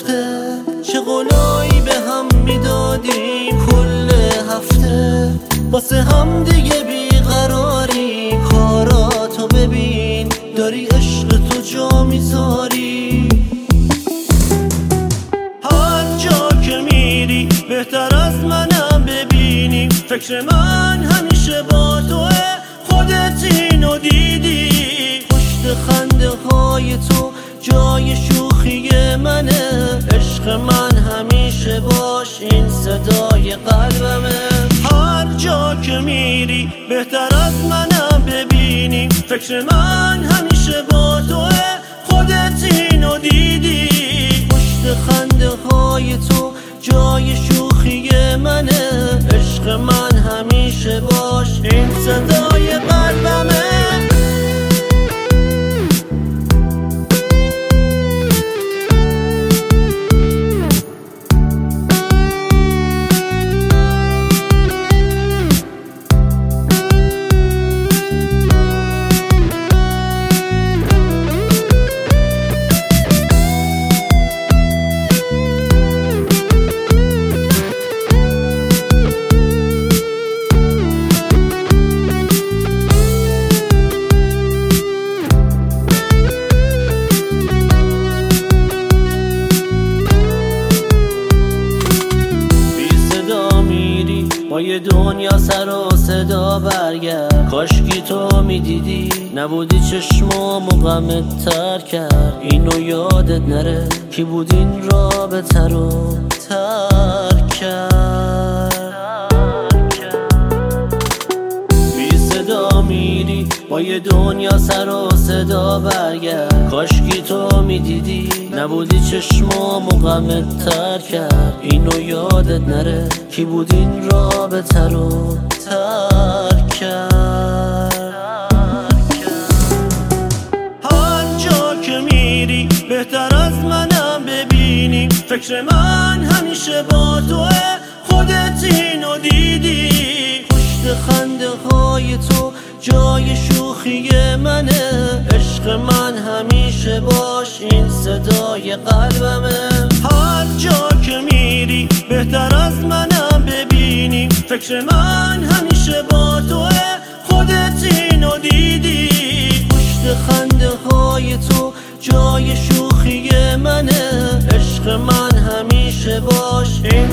وقته چه قولایی به هم میدادیم کل هفته، واسه هم دیگه بیقراریم. کاراتو ببین داری عشق تو جا میذاری، هر جا که میری بهتر از منم ببینی. فکر من همیشه با توه، خودت اینو دیدی. پشت خنده های تو جای شوخی منه، عشق من همیشه باش این صدای قلبمه. هر جا که میری بهتر از منم ببینی. فکر من همیشه با توه، خودت اینو دیدی. پشت خنده های تو جای شوخی منه، عشق من همیشه باش این صدای قلبمه. با یه دنیا سر و صدا برگرد، کاشکی تو میدیدی نبودی چشمامو غمت تر کرد. اینو یادت نره کی بود این رابطه رو ترک کرد. بی صدا میری با یه دنیا سر و صدا برگرد، کاشکی تو میدیدی نبودی چشمامو غمت تر کرد. اینو یادت نره کی بود این رابطه رو ترک کرد. هر جا که میری بهتر از منم ببینی. فکر من همیشه با توه، خودت اینو دیدی. پشت خنده های تو جای شوخی منه، عشق من همیشه باش این صدای قلبمه. هر جا که میری بهتر از منم ببینی. فکر من همیشه با توه، خودت اینو دیدی. پشت خنده های تو جای شوخی منه، عشق من همیشه باش این